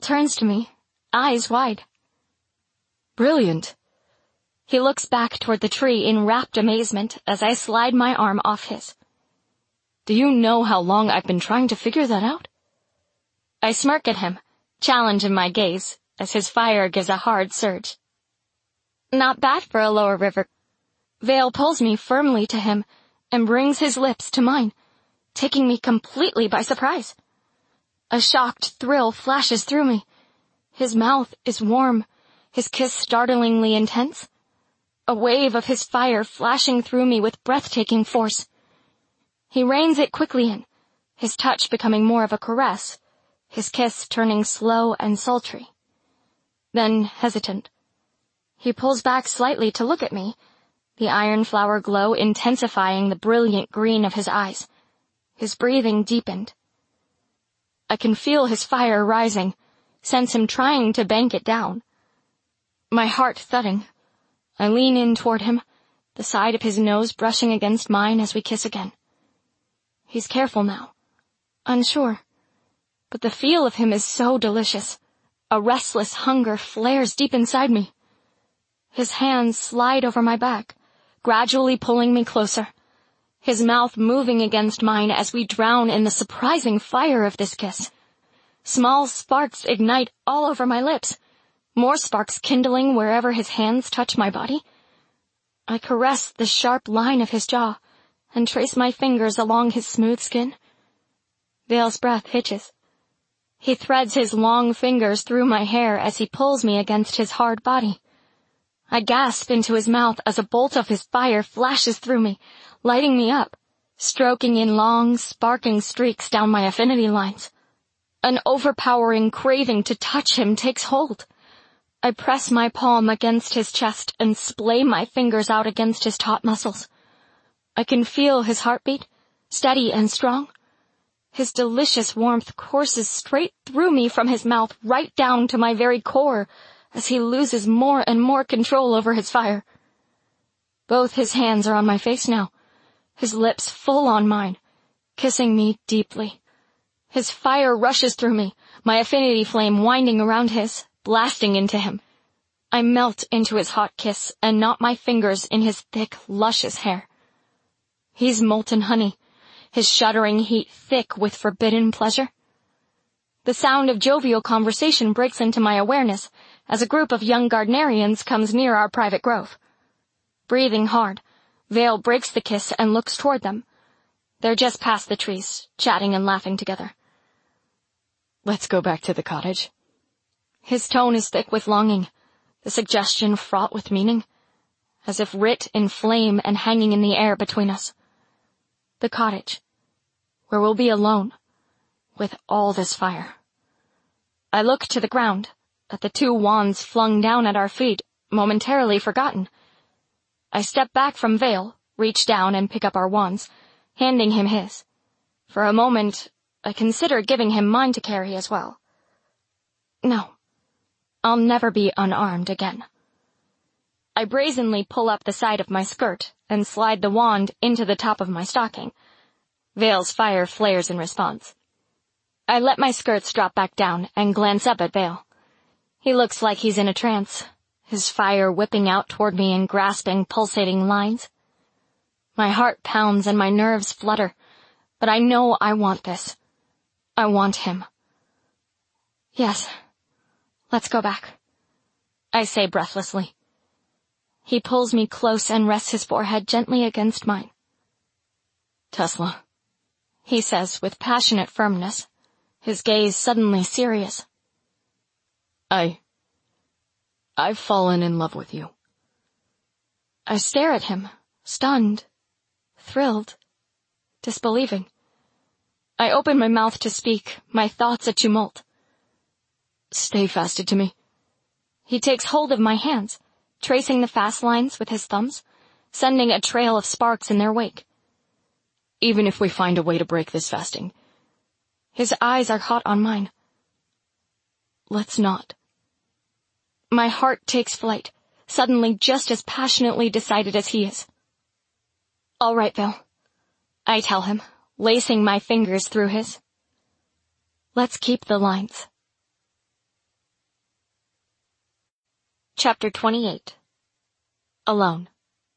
turns to me, eyes wide. Brilliant. He looks back toward the tree in rapt amazement as I slide my arm off his. Do you know how long I've been trying to figure that out? I smirk at him, challenge in my gaze, as his fire gives a hard surge. Not bad for a lower river. Vale pulls me firmly to him and brings his lips to mine, taking me completely by surprise. A shocked thrill flashes through me. His mouth is warm, his kiss startlingly intense. A wave of his fire flashing through me with breathtaking force. He reins it quickly in, his touch becoming more of a caress, his kiss turning slow and sultry. Then hesitant. He pulls back slightly to look at me, the iron flower glow intensifying the brilliant green of his eyes. His breathing deepened. I can feel his fire rising, sense him trying to bank it down. My heart thudding. I lean in toward him, the side of his nose brushing against mine as we kiss again. He's careful now, unsure, but the feel of him is so delicious. A restless hunger flares deep inside me. His hands slide over my back, gradually pulling me closer, his mouth moving against mine as we drown in the surprising fire of this kiss. Small sparks ignite all over my lips, more sparks kindling wherever his hands touch my body. I caress the sharp line of his jaw and trace my fingers along his smooth skin. Vale's breath hitches. He threads his long fingers through my hair as he pulls me against his hard body. I gasp into his mouth as a bolt of his fire flashes through me, lighting me up, stroking in long, sparking streaks down my affinity lines. An overpowering craving to touch him takes hold. I press my palm against his chest and splay my fingers out against his taut muscles. I can feel his heartbeat, steady and strong. His delicious warmth courses straight through me from his mouth right down to my very core as he loses more and more control over his fire. Both his hands are on my face now, his lips full on mine, kissing me deeply. His fire rushes through me, my affinity flame winding around his, blasting into him. I melt into his hot kiss and knot my fingers in his thick, luscious hair. He's molten honey, his shuddering heat thick with forbidden pleasure. The sound of jovial conversation breaks into my awareness as a group of young Gardnerians comes near our private grove. Breathing hard, Vale breaks the kiss and looks toward them. They're just past the trees, chatting and laughing together. Let's go back to the cottage. His tone is thick with longing, the suggestion fraught with meaning, as if writ in flame and hanging in the air between us. The cottage, where we'll be alone, with all this fire. I look to the ground, at the 2 wands flung down at our feet, momentarily forgotten. I step back from Vale, reach down and pick up our wands, handing him his. For a moment, I consider giving him mine to carry as well. No, I'll never be unarmed again. I brazenly pull up the side of my skirt and slide the wand into the top of my stocking. Vale's fire flares in response. I let my skirts drop back down and glance up at Vale. He looks like he's in a trance, his fire whipping out toward me in grasping, pulsating lines. My heart pounds and my nerves flutter, but I know I want this. I want him. Yes, let's go back, I say breathlessly. He pulls me close and rests his forehead gently against mine. Tesla, he says with passionate firmness, his gaze suddenly serious. I've fallen in love with you. I stare at him, stunned, thrilled, disbelieving. I open my mouth to speak, my thoughts a tumult. Stay fasted to me. He takes hold of my hands, tracing the fast lines with his thumbs, sending a trail of sparks in their wake. Even if we find a way to break this fasting. His eyes are hot on mine. Let's not. My heart takes flight, suddenly just as passionately decided as he is. All right, Vale, I tell him, lacing my fingers through his. Let's keep the lines. Chapter 28. Alone.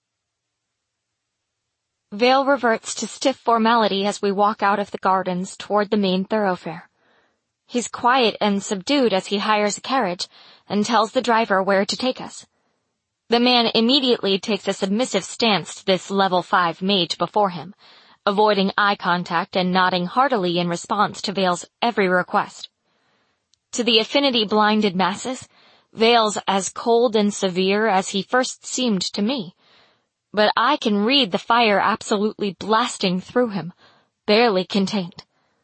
Vale reverts to stiff formality as we walk out of the gardens toward the main thoroughfare. He's quiet and subdued as he hires a carriage and tells the driver where to take us. The man immediately takes a submissive stance to this level 5 mage before him, avoiding eye contact and nodding heartily in response to Vale's every request. To the affinity-blinded masses, Vale's as cold and severe as he first seemed to me, but I can read the fire absolutely blasting through him, barely contained.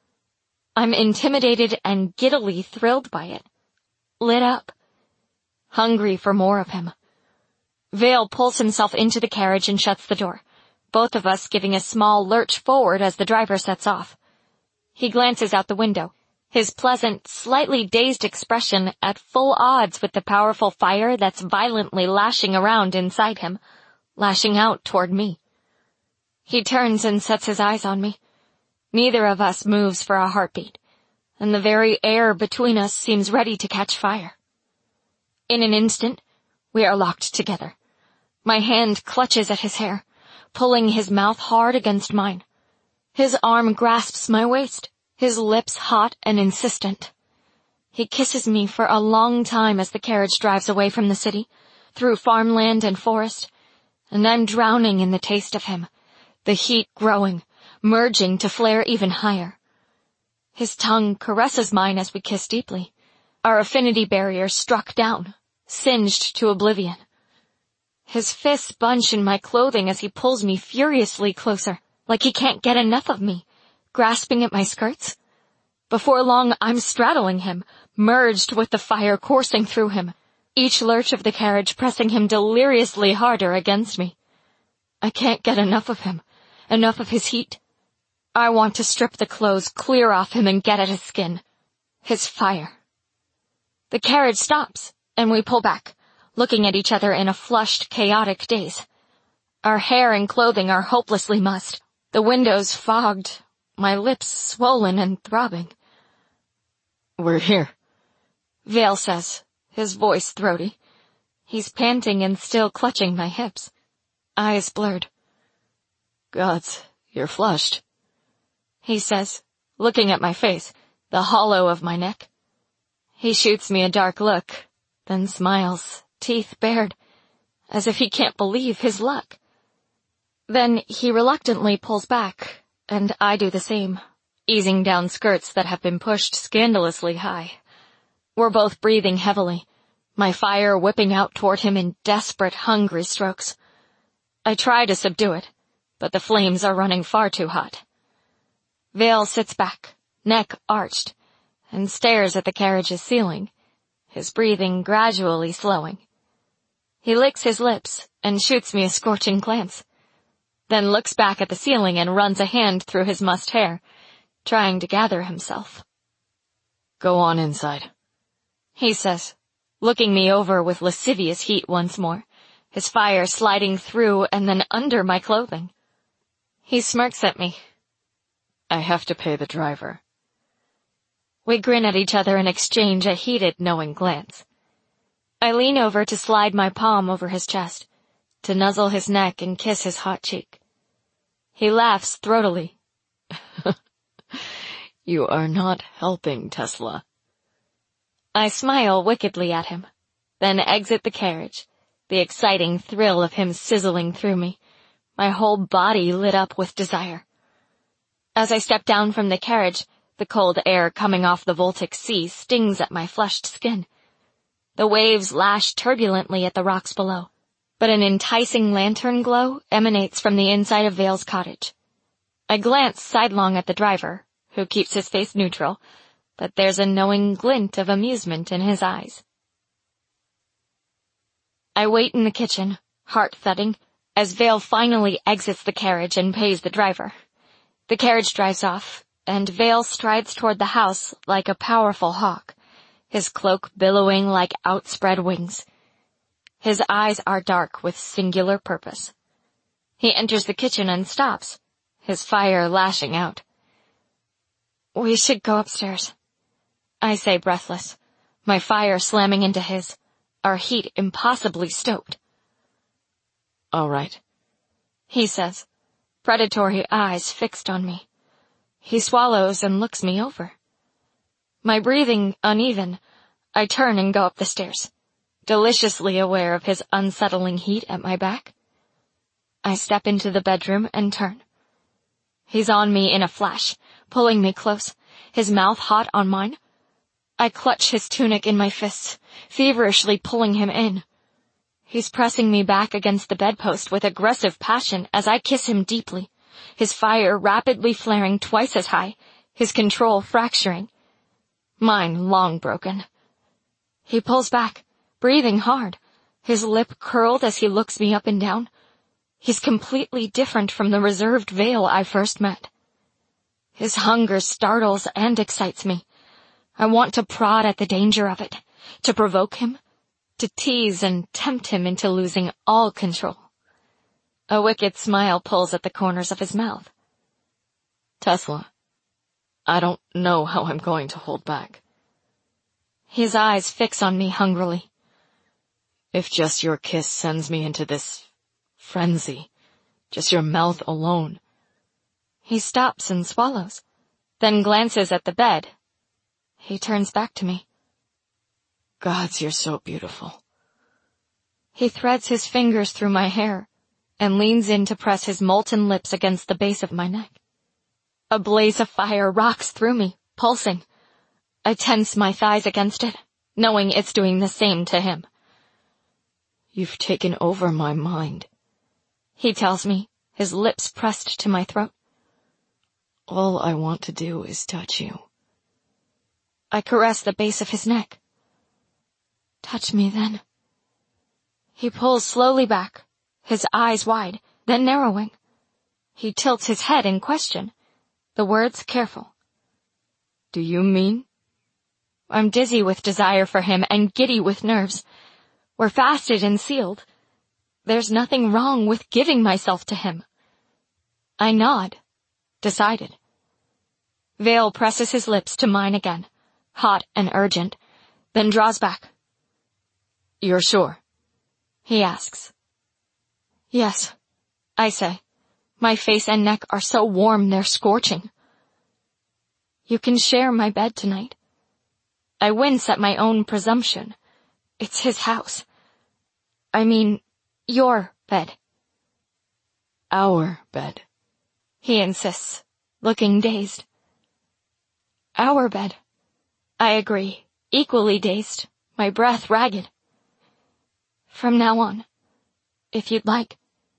I'm intimidated and giddily thrilled by it, lit up, hungry for more of him. Vale pulls himself into the carriage and shuts the door, both of us giving a small lurch forward as the driver sets off. He glances out the window, his pleasant, slightly dazed expression at full odds with the powerful fire that's violently lashing around inside him, lashing out toward me. He turns and sets his eyes on me. Neither of us moves for a heartbeat, and the very air between us seems ready to catch fire. In an instant, we are locked together. My hand clutches at his hair, pulling his mouth hard against mine. His arm grasps my waist, his lips hot and insistent. He kisses me for a long time as the carriage drives away from the city, through farmland and forest, and I'm drowning in the taste of him, the heat growing, merging to flare even higher. His tongue caresses mine as we kiss deeply, our affinity barrier struck down, singed to oblivion. His fists bunch in my clothing as he pulls me furiously closer, like he can't get enough of me, grasping at my skirts. Before long, I'm straddling him, merged with the fire coursing through him, each lurch of the carriage pressing him deliriously harder against me. I can't get enough of him, enough of his heat. I want to strip the clothes clear off him and get at his skin, his fire. The carriage stops, and we pull back, looking at each other in a flushed, chaotic daze. Our hair and clothing are hopelessly mussed, the windows fogged, my lips swollen and throbbing. "We're here," Vale says, his voice throaty. He's panting and still clutching my hips, eyes blurred. "Gods, you're flushed," he says, looking at my face, the hollow of my neck. He shoots me a dark look, then smiles, teeth bared, as if he can't believe his luck. Then he reluctantly pulls back, and I do the same, easing down skirts that have been pushed scandalously high. We're both breathing heavily, my fire whipping out toward him in desperate, hungry strokes. I try to subdue it, but the flames are running far too hot. Vale sits back, neck arched, and stares at the carriage's ceiling, his breathing gradually slowing. He licks his lips and shoots me a scorching glance, then looks back at the ceiling and runs a hand through his mussed hair, trying to gather himself. "Go on inside," he says, looking me over with lascivious heat once more, his fire sliding through and then under my clothing. He smirks at me. "I have to pay the driver." We grin at each other and exchange a heated, knowing glance. I lean over to slide my palm over his chest, to nuzzle his neck and kiss his hot cheek. He laughs throatily. "You are not helping, Tesla." I smile wickedly at him, then exit the carriage, the exciting thrill of him sizzling through me, my whole body lit up with desire. As I step down from the carriage, the cold air coming off the Voltic sea stings at my flushed skin. The waves lash turbulently at the rocks below, but an enticing lantern glow emanates from the inside of Vale's cottage. I glance sidelong at the driver, who keeps his face neutral, but there's a knowing glint of amusement in his eyes. I wait in the kitchen, heart thudding, as Vale finally exits the carriage and pays the driver. The carriage drives off, and Vale strides toward the house like a powerful hawk, his cloak billowing like outspread wings. His eyes are dark with singular purpose. He enters the kitchen and stops, his fire lashing out. "We should go upstairs," I say breathless, my fire slamming into his, our heat impossibly stoked. "All right," he says, predatory eyes fixed on me. He swallows and looks me over. My breathing uneven, I turn and go up the stairs, deliciously aware of his unsettling heat at my back. I step into the bedroom and turn. He's on me in a flash, pulling me close, his mouth hot on mine. I clutch his tunic in my fists, feverishly pulling him in. He's pressing me back against the bedpost with aggressive passion as I kiss him deeply, his fire rapidly flaring twice as high, his control fracturing. Mine long broken. He pulls back, breathing hard, his lip curled as he looks me up and down. He's completely different from the reserved Vale I first met. His hunger startles and excites me. I want to prod at the danger of it, to provoke him, to tease and tempt him into losing all control. A wicked smile pulls at the corners of his mouth. "Tesla, I don't know how I'm going to hold back." His eyes fix on me hungrily. "If just your kiss sends me into this frenzy, just your mouth alone." He stops and swallows, then glances at the bed. He turns back to me. "Gods, you're so beautiful." He threads his fingers through my hair and leans in to press his molten lips against the base of my neck. A blaze of fire rocks through me, pulsing. I tense my thighs against it, knowing it's doing the same to him. "You've taken over my mind," he tells me, his lips pressed to my throat. "All I want to do is touch you." I caress the base of his neck. Touch me then. He pulls slowly back, his eyes wide, then narrowing. He tilts his head in question, the words careful. "Do you mean?" I'm dizzy with desire for him and giddy with nerves. We're fasted and sealed. There's nothing wrong with giving myself to him. I nod, decided. Vale presses his lips to mine again, hot and urgent, then draws back. "You're sure?" he asks. "Yes," I say. My face and neck are so warm they're scorching. "You can share my bed tonight." I wince at my own presumption. It's his house. I mean, your bed. "Our bed," he insists, looking dazed. "Our bed." I agree, equally dazed, my breath ragged. "From now on, if you'd like."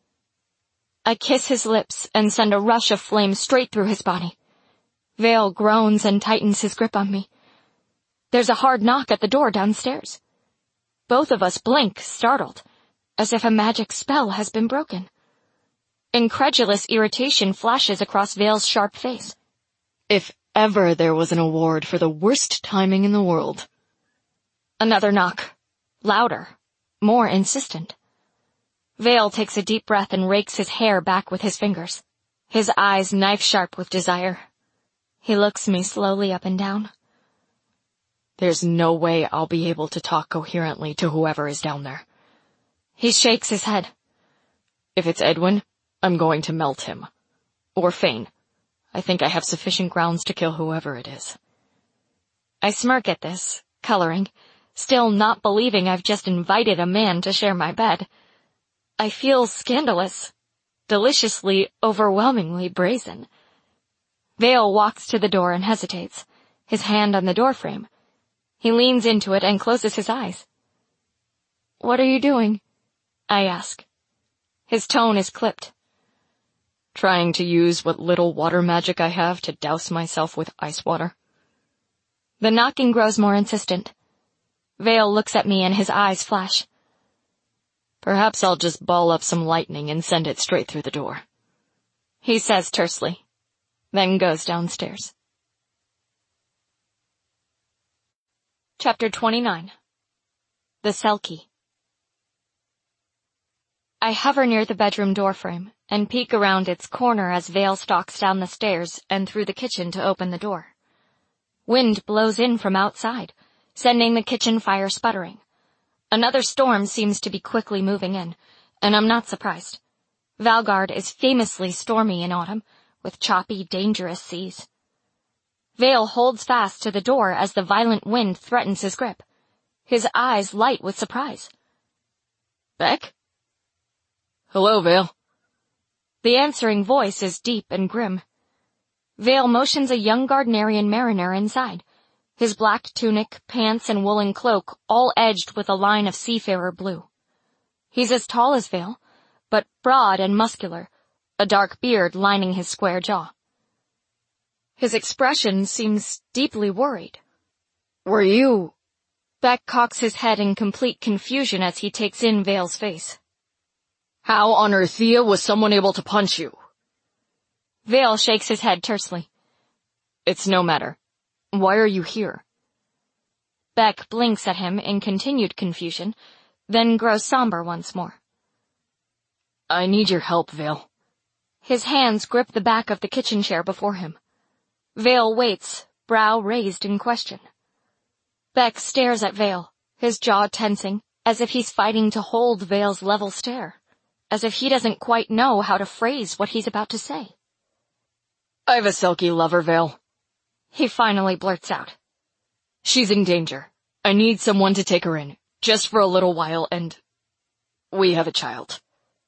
I kiss his lips and send a rush of flame straight through his body. Vale groans and tightens his grip on me. There's a hard knock at the door downstairs. Both of us blink, startled, as if a magic spell has been broken. Incredulous irritation flashes across Vale's sharp face. If ever there was an award for the worst timing in the world. Another knock. Louder. More insistent. Vale takes a deep breath and rakes his hair back with his fingers. His eyes knife-sharp with desire. He looks me slowly up and down. "There's no way I'll be able to talk coherently to whoever is down there." He shakes his head. "If it's Edwin, I'm going to melt him. Or Fane. I think I have sufficient grounds to kill whoever it is." I smirk at this, coloring, still not believing I've just invited a man to share my bed. I feel scandalous, deliciously, overwhelmingly brazen. Vale walks to the door and hesitates, his hand on the doorframe. He leans into it and closes his eyes. "What are you doing?" I ask. His tone is clipped. "Trying to use what little water magic I have to douse myself with ice water." The knocking grows more insistent. Vale looks at me and his eyes flash. "Perhaps I'll just ball up some lightning and send it straight through the door," he says tersely, then goes downstairs. Chapter 29. The Selkie. I hover near the bedroom doorframe and peek around its corner as Vale stalks down the stairs and through the kitchen to open the door. Wind blows in from outside, sending the kitchen fire sputtering. Another storm seems to be quickly moving in, and I'm not surprised. Valgard is famously stormy in autumn, with choppy, dangerous seas. Vale holds fast to the door as the violent wind threatens his grip. His eyes light with surprise. Beck? Hello, Vale. The answering voice is deep and grim. Vale motions a young Gardnerian mariner inside, his black tunic, pants, and woolen cloak all edged with a line of seafarer blue. He's as tall as Vale, but broad and muscular, a dark beard lining his square jaw. His expression seems deeply worried. Were you... Beck cocks his head in complete confusion as he takes in Vale's face. How on Earthia was someone able to punch you? Vale shakes his head tersely. It's no matter. Why are you here? Beck blinks at him in continued confusion, then grows somber once more. I need your help, Vale. His hands grip the back of the kitchen chair before him. Vale waits, brow raised in question. Beck stares at Vale, his jaw tensing, as if he's fighting to hold Vale's level stare, as if he doesn't quite know how to phrase what he's about to say. I have a Selkie lover, Vale. He finally blurts out. She's in danger. I need someone to take her in, just for a little while, and we have a child.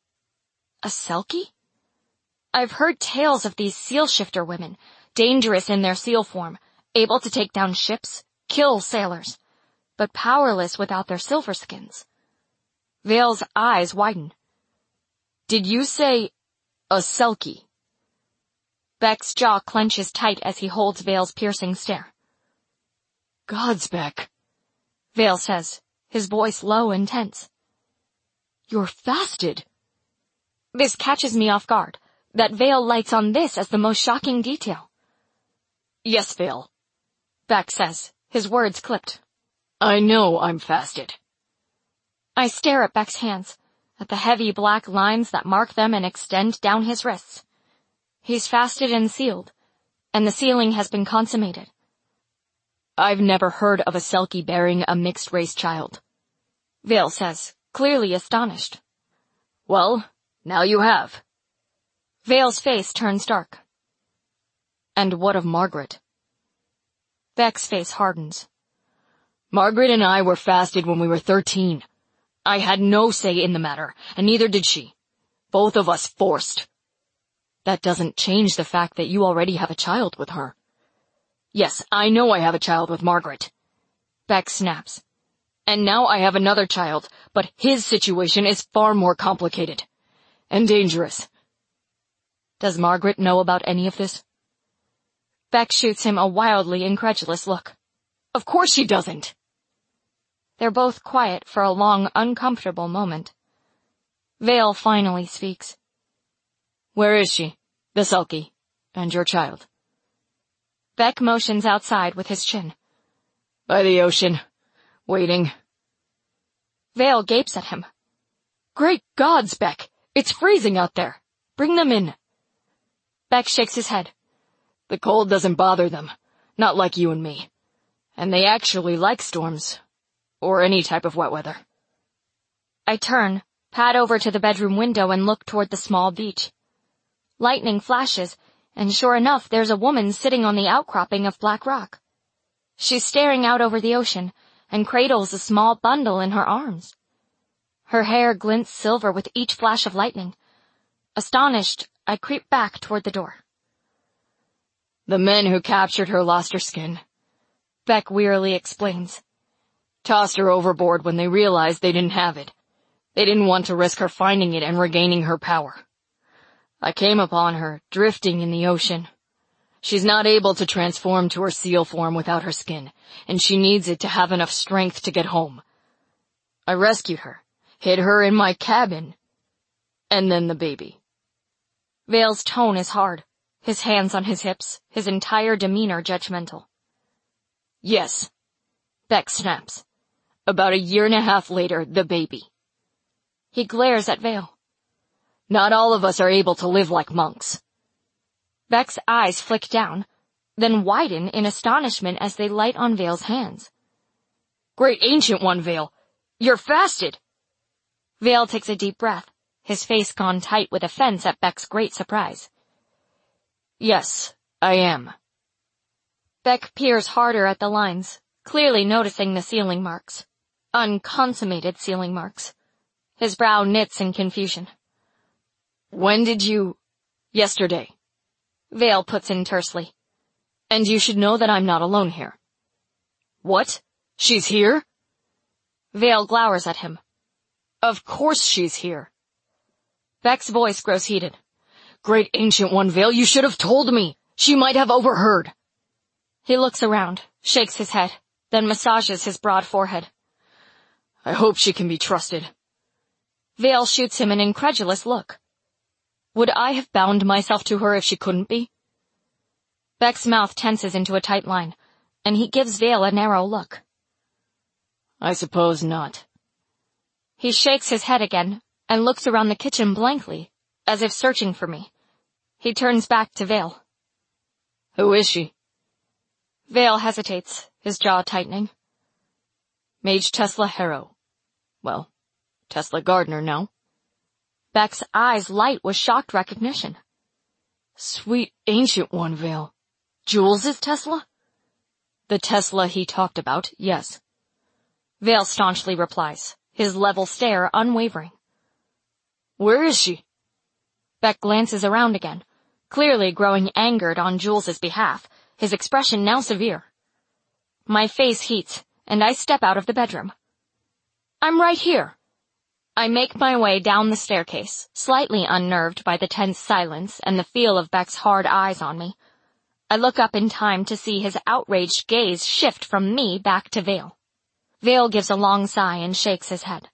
A Selkie? I've heard tales of these seal shifter women, dangerous in their seal form, able to take down ships, kill sailors, but powerless without their silver skins. Vale's eyes widen. Did you say a Selkie? Beck's jaw clenches tight as he holds Vale's piercing stare. Gods, Beck, Vale says, his voice low and tense. You're fasted. This catches me off guard, that Vale lights on this as the most shocking detail. Yes, Vale, Beck says, his words clipped. I know I'm fasted. I stare at Beck's hands, at the heavy black lines that mark them and extend down his wrists. He's fasted and sealed, and the sealing has been consummated. I've never heard of a Selkie bearing a mixed-race child, Vale says, clearly astonished. Well, now you have. Vale's face turns dark. And what of Margaret? Beck's face hardens. Margaret and I were fasted when we were 13. I had no say in the matter, and neither did she. Both of us forced. That doesn't change the fact that you already have a child with her. Yes, I know I have a child with Margaret. Beck snaps. And now I have another child, but his situation is far more complicated. And dangerous. Does Margaret know about any of this? Beck shoots him a wildly incredulous look. Of course she doesn't. They're both quiet for a long, uncomfortable moment. Vale finally speaks. Where is she, the Selkie, and your child? Beck motions outside with his chin. By the ocean, waiting. Vale gapes at him. Great gods, Beck! It's freezing out there. Bring them in. Beck shakes his head. The cold doesn't bother them, not like you and me. And they actually like storms, or any type of wet weather. I turn, pad over to the bedroom window and look toward the small beach. Lightning flashes, and sure enough there's a woman sitting on the outcropping of black rock. She's staring out over the ocean, and cradles a small bundle in her arms. Her hair glints silver with each flash of lightning. Astonished, I creep back toward the door. The men who captured her lost her skin, Beck wearily explains. Tossed her overboard when they realized they didn't have it. They didn't want to risk her finding it and regaining her power. I came upon her, drifting in the ocean. She's not able to transform to her seal form without her skin, and she needs it to have enough strength to get home. I rescued her, hid her in my cabin, and then the baby. Vale's tone is hard, his hands on his hips, his entire demeanor judgmental. Yes, Beck snaps. About 1.5 years later, the baby. He glares at Vale. Not all of us are able to live like monks. Beck's eyes flick down, then widen in astonishment as they light on Vale's hands. Great Ancient One, Vale, You're fasted! Vale takes a deep breath, his face gone tight with offense at Beck's great surprise. Yes, I am. Beck peers harder at the lines, clearly noticing the sealing marks. Unconsummated sealing marks. His brow knits in confusion. When did you... Yesterday. Vale puts in tersely. And you should know that I'm not alone here. What? She's here? Vale glowers at him. Of course she's here. Beck's voice grows heated. Great Ancient One, Vale, you should have told me. She might have overheard. He looks around, shakes his head, then massages his broad forehead. I hope she can be trusted. Vale shoots him an incredulous look. Would I have bound myself to her if she couldn't be? Beck's mouth tenses into a tight line, and he gives Vale a narrow look. I suppose not. He shakes his head again, and looks around the kitchen blankly, as if searching for me. He turns back to Vale. Who is she? Vale hesitates, his jaw tightening. Mage Tesla Harrow. Well, Tesla Gardner now. Beck's eyes light with shocked recognition. Sweet Ancient One, Vale. Jules' Tesla? The Tesla he talked about, yes. Vale staunchly replies, his level stare unwavering. Where is she? Beck glances around again, clearly growing angered on Jules's behalf, his expression now severe. My face heats, and I step out of the bedroom. I'm right here. I make my way down the staircase, slightly unnerved by the tense silence and the feel of Beck's hard eyes on me. I look up in time to see his outraged gaze shift from me back to Vale. Vale gives a long sigh and shakes his head.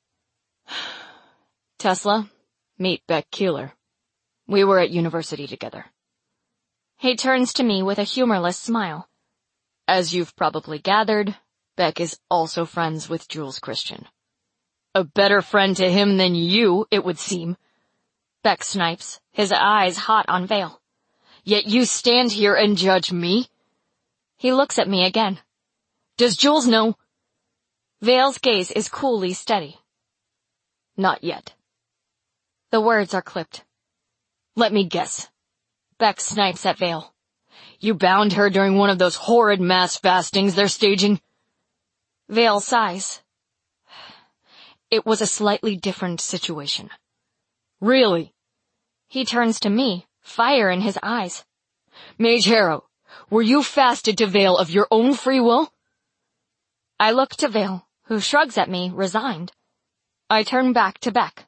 Tesla, meet Beck Keeler. We were at university together. He turns to me with a humorless smile. As you've probably gathered, Beck is also friends with Jules Christian. A better friend to him than you, it would seem. Beck snipes, his eyes hot on Vale. Yet you stand here and judge me? He looks at me again. Does Jules know? Vale's gaze is coolly steady. Not yet. The words are clipped. Let me guess. Beck snipes at Vale. You bound her during one of those horrid mass fastings they're staging? Vale sighs. It was a slightly different situation. Really? He turns to me, fire in his eyes. Mage Harrow, were you fasted to Vale of your own free will? I look to Vale, who shrugs at me, resigned. I turn back to Beck.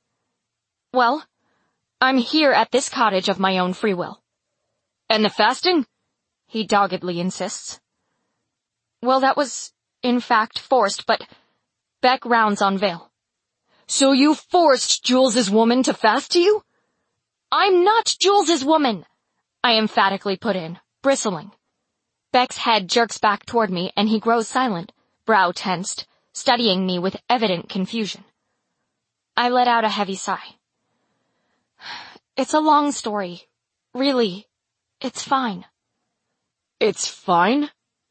Well, I'm here at this cottage of my own free will. And the fasting? He doggedly insists. Well, that was, in fact, forced, but Beck rounds on Vale. So you forced Jules's woman to fast to you? I'm not Jules's woman, I emphatically put in, bristling. Beck's head jerks back toward me and he grows silent, brow tensed, studying me with evident confusion. I let out a heavy sigh. It's a long story. Really, it's fine. It's fine?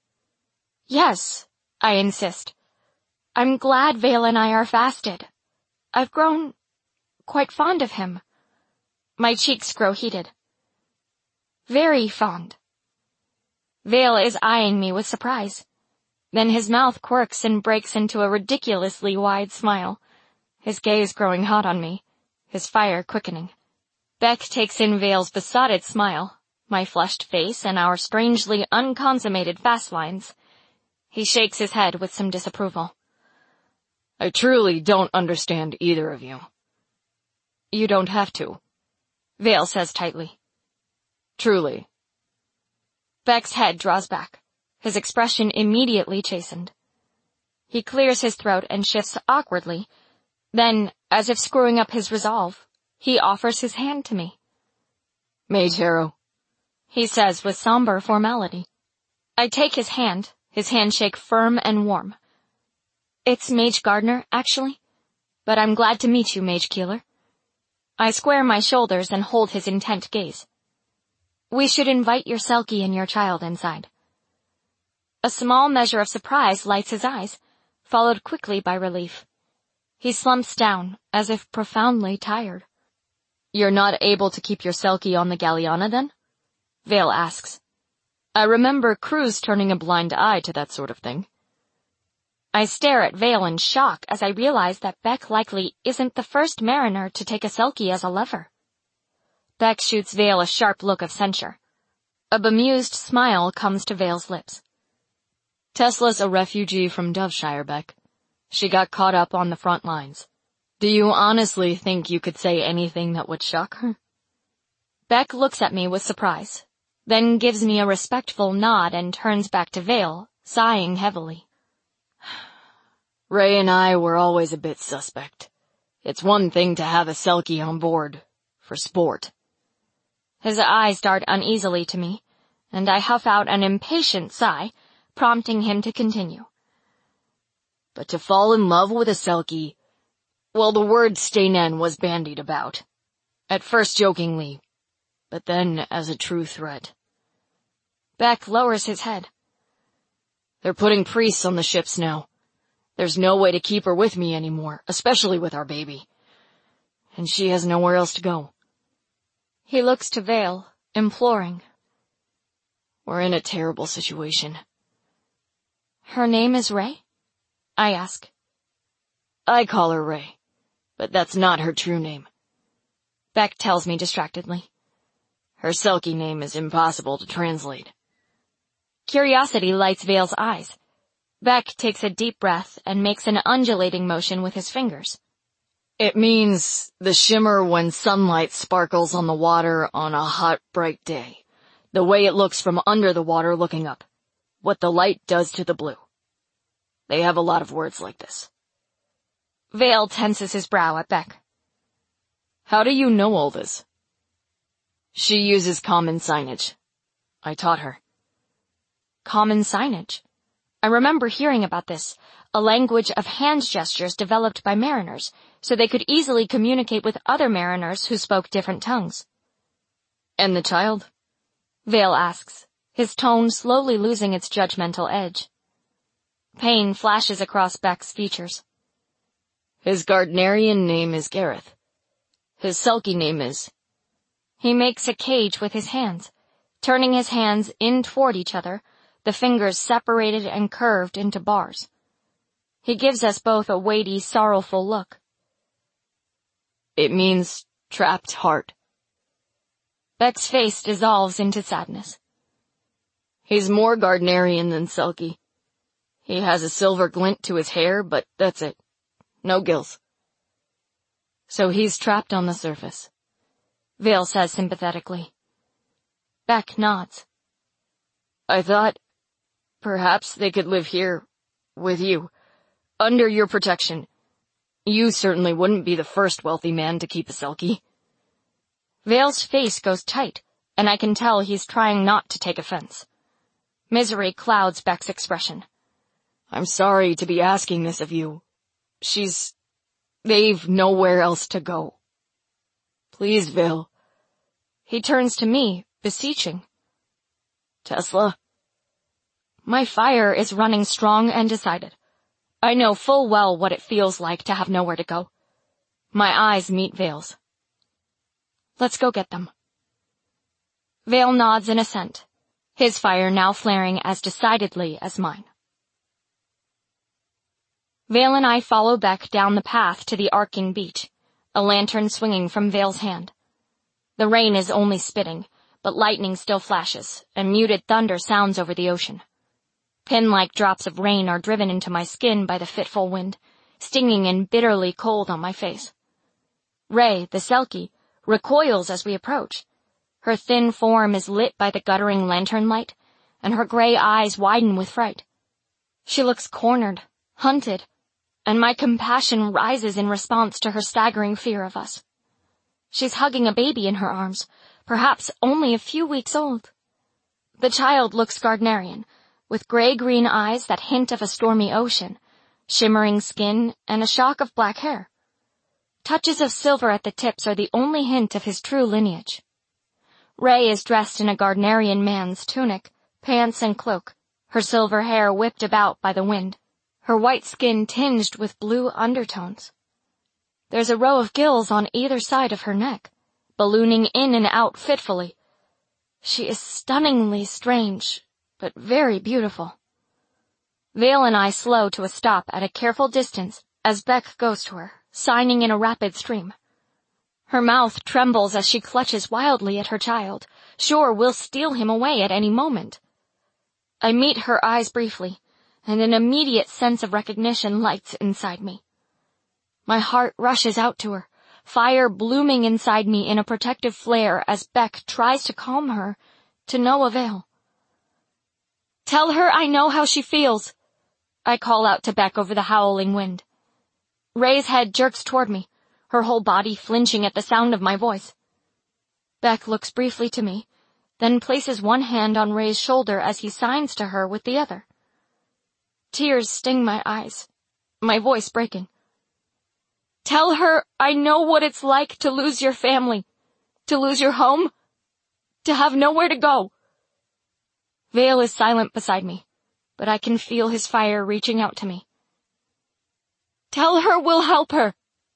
Yes, I insist. I'm glad Vale and I are fasted. I've grown quite fond of him. My cheeks grow heated. Very fond. Vale is eyeing me with surprise. Then his mouth quirks and breaks into a ridiculously wide smile, his gaze growing hot on me, his fire quickening. Beck takes in Vale's besotted smile, my flushed face and our strangely unconsummated fast lines. He shakes his head with some disapproval. I truly don't understand either of you. You don't have to, Vale says tightly. Truly. Beck's head draws back, his expression immediately chastened. He clears his throat and shifts awkwardly. Then, as if screwing up his resolve, he offers his hand to me. Mage Harrow, he says with somber formality. I take his handshake firm and warm. It's Mage Gardner, actually, but I'm glad to meet you, Mage Keeler. I square my shoulders and hold his intent gaze. We should invite your Selkie and your child inside. A small measure of surprise lights his eyes, followed quickly by relief. He slumps down, as if profoundly tired. You're not able to keep your Selkie on the Galliana, then? Vale asks. I remember Cruz turning a blind eye to that sort of thing. I stare at Vale in shock as I realize that Beck likely isn't the first mariner to take a Selkie as a lover. Beck shoots Vale a sharp look of censure. A bemused smile comes to Vale's lips. Tesla's a refugee from Doveshire, Beck. She got caught up on the front lines. Do you honestly think you could say anything that would shock her? Beck looks at me with surprise, then gives me a respectful nod and turns back to Vale, sighing heavily. Ray and I were always a bit suspect. It's one thing to have a Selkie on board, for sport. His eyes dart uneasily to me, and I huff out an impatient sigh, prompting him to continue. But to fall in love with a Selkie, well, the word Steinen was bandied about. At first jokingly, but then as a true threat. Beck lowers his head. They're putting priests on the ships now. There's no way to keep her with me anymore, especially with our baby. And she has nowhere else to go. He looks to Vale, imploring. We're in a terrible situation. Her name is Ray? I ask. I call her Ray, but that's not her true name. Beck tells me distractedly. Her Selkie name is impossible to translate. Curiosity lights Vale's eyes. Beck takes a deep breath and makes an undulating motion with his fingers. It means the shimmer when sunlight sparkles on the water on a hot, bright day. The way it looks from under the water looking up. What the light does to the blue. They have a lot of words like this. Vale tenses his brow at Beck. How do you know all this? She uses common signage. I taught her. Common signage? I remember hearing about this, a language of hand gestures developed by mariners, so they could easily communicate with other mariners who spoke different tongues. And the child? Vale asks, his tone slowly losing its judgmental edge. Pain flashes across Beck's features. His Gardnerian name is Gareth. His Selkie name is... He makes a cage with his hands, turning his hands in toward each other, the fingers separated and curved into bars. He gives us both a weighty, sorrowful look. It means trapped heart. Beck's face dissolves into sadness. He's more Gardnerian than Selkie. He has a silver glint to his hair, but that's it. No gills. So he's trapped on the surface, Vale says sympathetically. Beck nods. I thought perhaps they could live here with you, under your protection. You certainly wouldn't be the first wealthy man to keep a Selkie. Vale's face goes tight, and I can tell he's trying not to take offense. Misery clouds Beck's expression. I'm sorry to be asking this of you. They've nowhere else to go. Please, Vale. He turns to me, beseeching. Tesla? My fire is running strong and decided. I know full well what it feels like to have nowhere to go. My eyes meet Vale's. Let's go get them. Vale nods in assent, his fire now flaring as decidedly as mine. Vale and I follow Beck down the path to the arcing beach, a lantern swinging from Vale's hand. The rain is only spitting, but lightning still flashes, and muted thunder sounds over the ocean. Pin-like drops of rain are driven into my skin by the fitful wind, stinging and bitterly cold on my face. Ray, the Selkie, recoils as we approach. Her thin form is lit by the guttering lantern light, and her gray eyes widen with fright. She looks cornered, hunted, and my compassion rises in response to her staggering fear of us. She's hugging a baby in her arms, perhaps only a few weeks old. The child looks Gardnerian, with gray-green eyes that hint of a stormy ocean, shimmering skin, and a shock of black hair. Touches of silver at the tips are the only hint of his true lineage. Ray is dressed in a Gardnerian man's tunic, pants, and cloak, her silver hair whipped about by the wind, her white skin tinged with blue undertones. There's a row of gills on either side of her neck, ballooning in and out fitfully. She is stunningly strange, but very beautiful. Vale and I slow to a stop at a careful distance as Beck goes to her, signing in a rapid stream. Her mouth trembles as she clutches wildly at her child, sure we'll steal him away at any moment. I meet her eyes briefly, and an immediate sense of recognition lights inside me. My heart rushes out to her, fire blooming inside me in a protective flare as Beck tries to calm her, to no avail. "Tell her I know how she feels," I call out to Beck over the howling wind. Ray's head jerks toward me, her whole body flinching at the sound of my voice. Beck looks briefly to me, then places one hand on Ray's shoulder as he signs to her with the other. Tears sting my eyes, my voice breaking. "Tell her I know what it's like to lose your family, to lose your home, to have nowhere to go." Vale is silent beside me, but I can feel his fire reaching out to me. "Tell her we'll help her."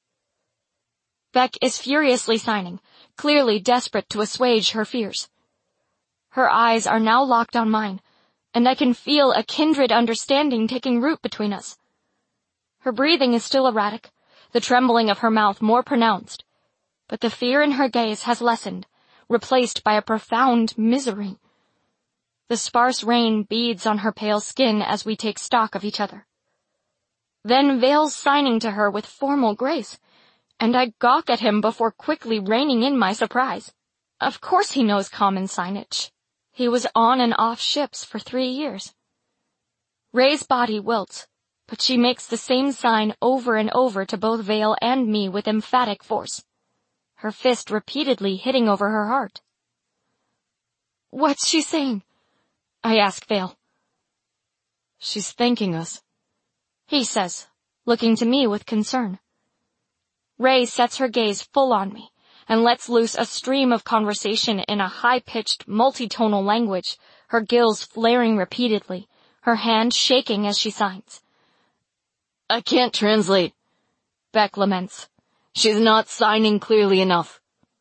Beck is furiously signing, clearly desperate to assuage her fears. Her eyes are now locked on mine, and I can feel a kindred understanding taking root between us. Her breathing is still erratic, the trembling of her mouth more pronounced, but the fear in her gaze has lessened, replaced by a profound misery. The sparse rain beads on her pale skin as we take stock of each other. Then Vale's signing to her with formal grace, and I gawk at him before quickly reining in my surprise. Of course he knows common signage. He was on and off ships for 3 years. Ray's body wilts, but she makes the same sign over and over to both Vale and me with emphatic force, her fist repeatedly hitting over her heart. "What's she saying?" I ask Vale. "She's thanking us," he says, looking to me with concern. Ray sets her gaze full on me and lets loose a stream of conversation in a high-pitched, multi-tonal language, her gills flaring repeatedly, her hand shaking as she signs. "I can't translate," Beck laments. "She's not signing clearly enough."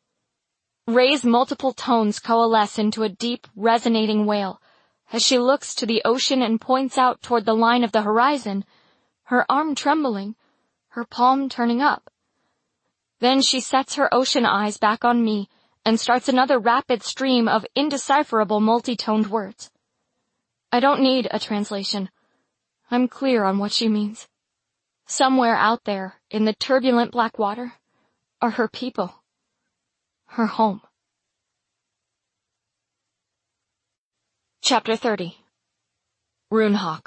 Ray's multiple tones coalesce into a deep, resonating wail as she looks to the ocean and points out toward the line of the horizon, her arm trembling, her palm turning up. Then she sets her ocean eyes back on me and starts another rapid stream of indecipherable multi-toned words. I don't need a translation. I'm clear on what she means. Somewhere out there, in the turbulent black water, are her people. Her home. Chapter 30. Runehawk.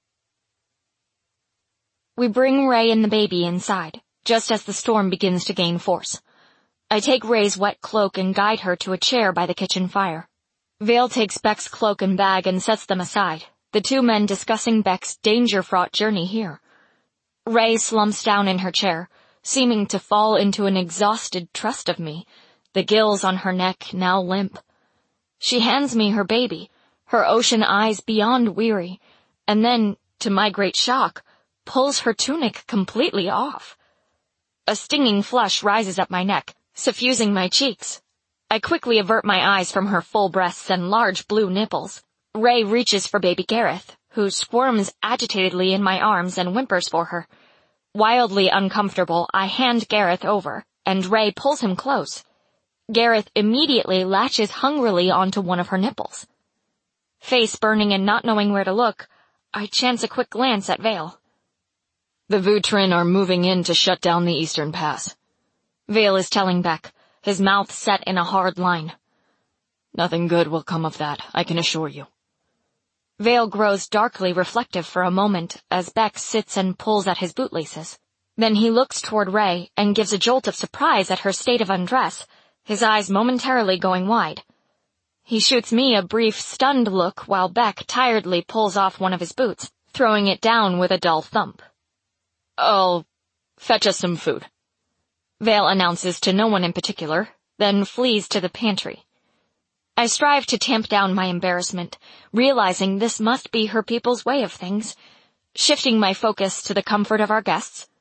We bring Ray and the baby inside, just as the storm begins to gain force. I take Ray's wet cloak and guide her to a chair by the kitchen fire. Vale takes Beck's cloak and bag and sets them aside, the two men discussing Beck's danger-fraught journey here. Ray slumps down in her chair, seeming to fall into an exhausted trust of me, the gills on her neck now limp. She hands me her baby, her ocean eyes beyond weary, and then, to my great shock, pulls her tunic completely off. A stinging flush rises up my neck, suffusing my cheeks. I quickly avert my eyes from her full breasts and large blue nipples. Ray reaches for baby Gareth, who squirms agitatedly in my arms and whimpers for her. Wildly uncomfortable, I hand Gareth over, and Ray pulls him close. Gareth immediately latches hungrily onto one of her nipples. Face burning and not knowing where to look, I chance a quick glance at Vale. "The Vutrin are moving in to shut down the Eastern Pass," Vale is telling Beck, his mouth set in a hard line. "Nothing good will come of that, I can assure you." Vale grows darkly reflective for a moment as Beck sits and pulls at his bootlaces. Then he looks toward Ray and gives a jolt of surprise at her state of undress, his eyes momentarily going wide. He shoots me a brief, stunned look while Beck tiredly pulls off one of his boots, throwing it down with a dull thump. "I'll fetch us some food," Vale announces to no one in particular, then flees to the pantry. I strive to tamp down my embarrassment, realizing this must be her people's way of things. Shifting my focus to the comfort of our guests,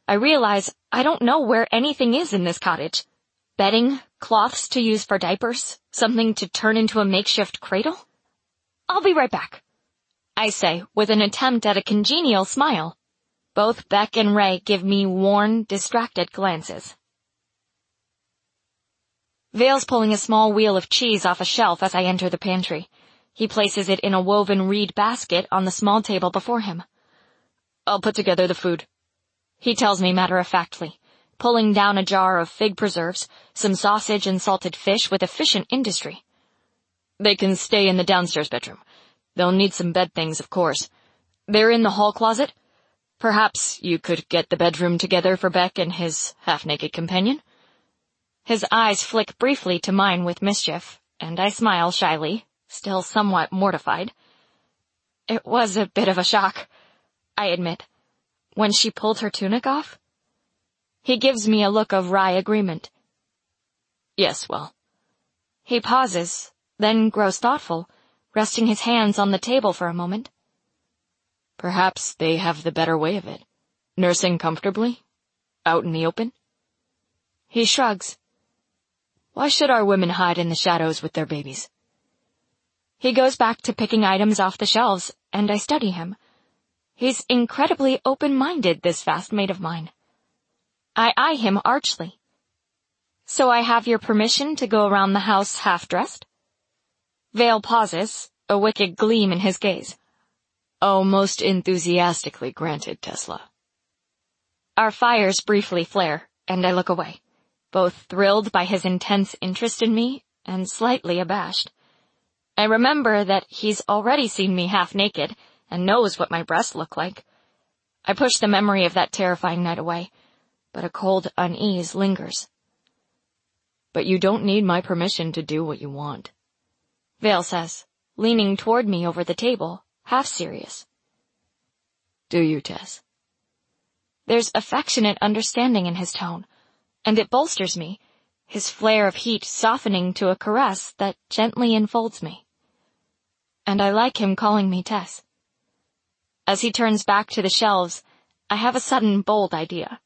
I realize I don't know where anything is in this cottage. Bedding, cloths to use for diapers, something to turn into a makeshift cradle? I'll be right back, I say with an attempt at a congenial smile. Both Beck and Ray give me worn, distracted glances. Vale's pulling a small wheel of cheese off a shelf as I enter the pantry. He places it in a woven reed basket on the small table before him. I'll put together the food, he tells me matter-of-factly, pulling down a jar of fig preserves, some sausage and salted fish with efficient industry. They can stay in the downstairs bedroom. They'll need some bed things, of course. They're in the hall closet. Perhaps you could get the bedroom together for Beck and his half-naked companion. His eyes flick briefly to mine with mischief, and I smile shyly, still somewhat mortified. It was a bit of a shock, I admit, when she pulled her tunic off. He gives me a look of wry agreement. Yes, well. He pauses, then grows thoughtful, resting his hands on the table for a moment. Perhaps they have the better way of it, nursing comfortably, out in the open. He shrugs. Why should our women hide in the shadows with their babies? He goes back to picking items off the shelves, and I study him. He's incredibly open-minded, this fast mate of mine. I eye him archly. So I have your permission to go around the house half-dressed? Vale pauses, a wicked gleam in his gaze. Oh, most enthusiastically granted, Tesla. Our fires briefly flare, and I look away, both thrilled by his intense interest in me and slightly abashed. I remember that he's already seen me half-naked and knows what my breasts look like. I push the memory of that terrifying night away, but a cold unease lingers. But you don't need my permission to do what you want, Vale says, leaning toward me over the table, half serious. Do you, Tess? There's affectionate understanding in his tone, and it bolsters me, his flare of heat softening to a caress that gently enfolds me. And I like him calling me Tess. As he turns back to the shelves, I have a sudden, bold idea.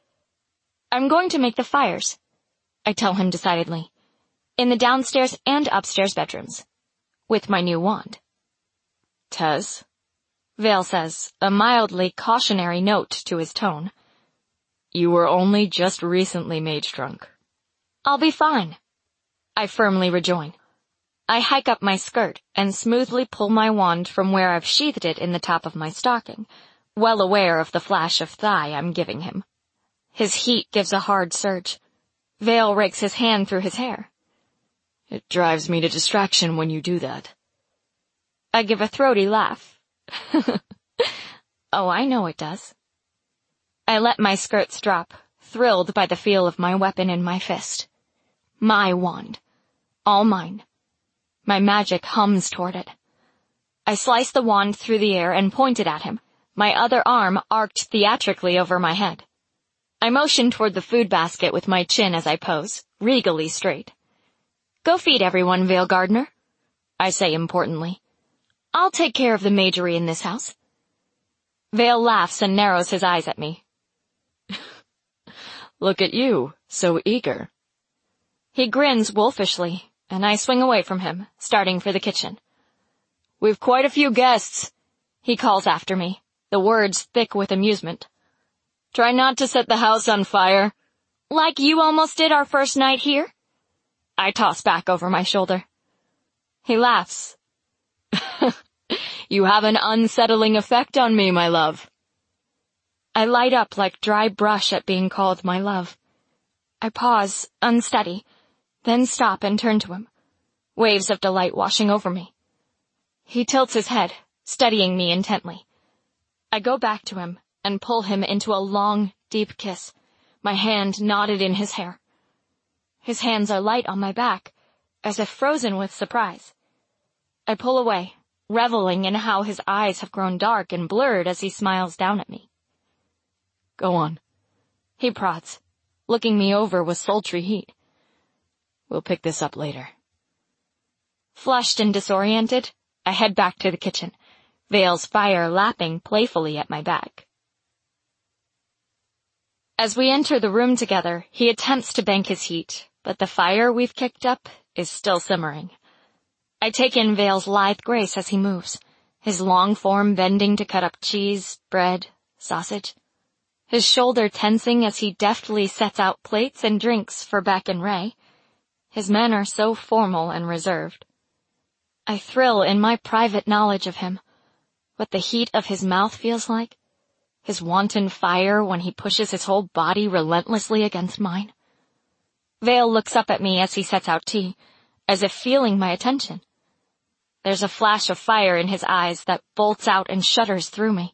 I'm going to make the fires, I tell him decidedly, in the downstairs and upstairs bedrooms, with my new wand. Tess, Vale says, a mildly cautionary note to his tone. You were only just recently mage-drunk. I'll be fine, I firmly rejoin. I hike up my skirt and smoothly pull my wand from where I've sheathed it in the top of my stocking, well aware of the flash of thigh I'm giving him. His heat gives a hard surge. Vale rakes his hand through his hair. It drives me to distraction when you do that. I give a throaty laugh. Oh, I know it does. I let my skirts drop, thrilled by the feel of my weapon in my fist. My wand. All mine. My magic hums toward it. I slice the wand through the air and point it at him, my other arm arced theatrically over my head. I motion toward the food basket with my chin as I pose, regally straight. Go feed everyone, Vale Gardner, I say importantly. I'll take care of the magery in this house. Vale laughs and narrows his eyes at me. Look at you, so eager. He grins wolfishly, and I swing away from him, starting for the kitchen. We've quite a few guests, he calls after me, the words thick with amusement. Try not to set the house on fire. Like you almost did our first night here? I toss back over my shoulder. He laughs. You have an unsettling effect on me, my love. I light up like dry brush at being called my love. I pause, unsteady, then stop and turn to him, waves of delight washing over me. He tilts his head, studying me intently. I go back to him and pull him into a long, deep kiss, my hand knotted in his hair. His hands are light on my back, as if frozen with surprise. I pull away, reveling in how his eyes have grown dark and blurred as he smiles down at me. Go on, he prods, looking me over with sultry heat. We'll pick this up later. Flushed and disoriented, I head back to the kitchen, Vale's fire lapping playfully at my back. As we enter the room together, he attempts to bank his heat, but the fire we've kicked up is still simmering. I take in Vale's lithe grace as he moves, his long form bending to cut up cheese, bread, sausage. His shoulder tensing as he deftly sets out plates and drinks for Beck and Ray. His manner so formal and reserved. I thrill in my private knowledge of him, what the heat of his mouth feels like, his wanton fire when he pushes his whole body relentlessly against mine. Vale looks up at me as he sets out tea, as if feeling my attention. There's a flash of fire in his eyes that bolts out and shudders through me.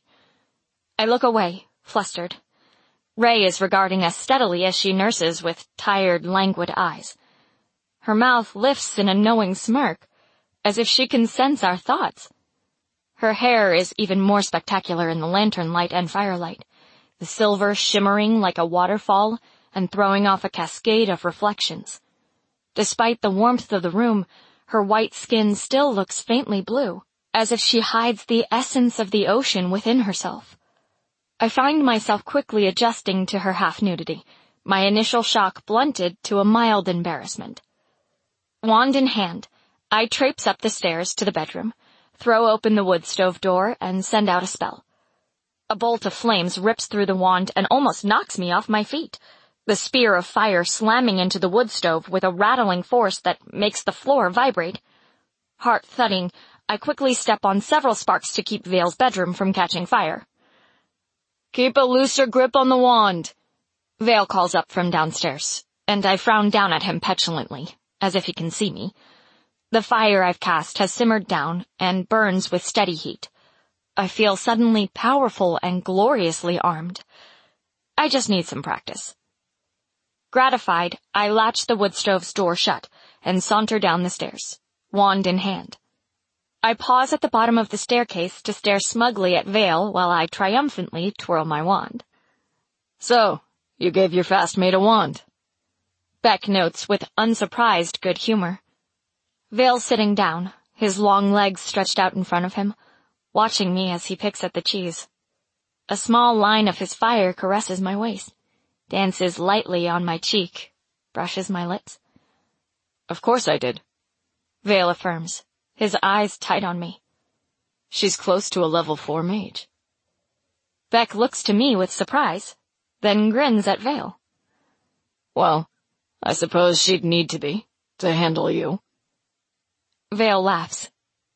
I look away, flustered. Ray is regarding us steadily as she nurses with tired, languid eyes. Her mouth lifts in a knowing smirk, as if she can sense our thoughts. Her hair is even more spectacular in the lantern light and firelight, the silver shimmering like a waterfall and throwing off a cascade of reflections. Despite the warmth of the room, her white skin still looks faintly blue, as if she hides the essence of the ocean within herself. I find myself quickly adjusting to her half-nudity, my initial shock blunted to a mild embarrassment. Wand in hand, I traipse up the stairs to the bedroom, throw open the wood stove door, and send out a spell. A bolt of flames rips through the wand and almost knocks me off my feet, the spear of fire slamming into the wood stove with a rattling force that makes the floor vibrate. Heart thudding, I quickly step on several sparks to keep Vale's bedroom from catching fire. "Keep a looser grip on the wand," Vale calls up from downstairs, and I frown down at him petulantly, as if he can see me. The fire I've cast has simmered down and burns with steady heat. I feel suddenly powerful and gloriously armed. I just need some practice. Gratified, I latch the wood stove's door shut and saunter down the stairs, wand in hand. I pause at the bottom of the staircase to stare smugly at Vale while I triumphantly twirl my wand. "So, you gave your fast mate a wand," Beck notes with unsurprised good humor. Vale's sitting down, his long legs stretched out in front of him, watching me as he picks at the cheese. A small line of his fire caresses my waist, dances lightly on my cheek, brushes my lips. "Of course I did," Vale affirms, his eyes tight on me. "She's close to a level 4 mage." Beck looks to me with surprise, then grins at Vale. "Well, I suppose she'd need to be, to handle you." Vale laughs.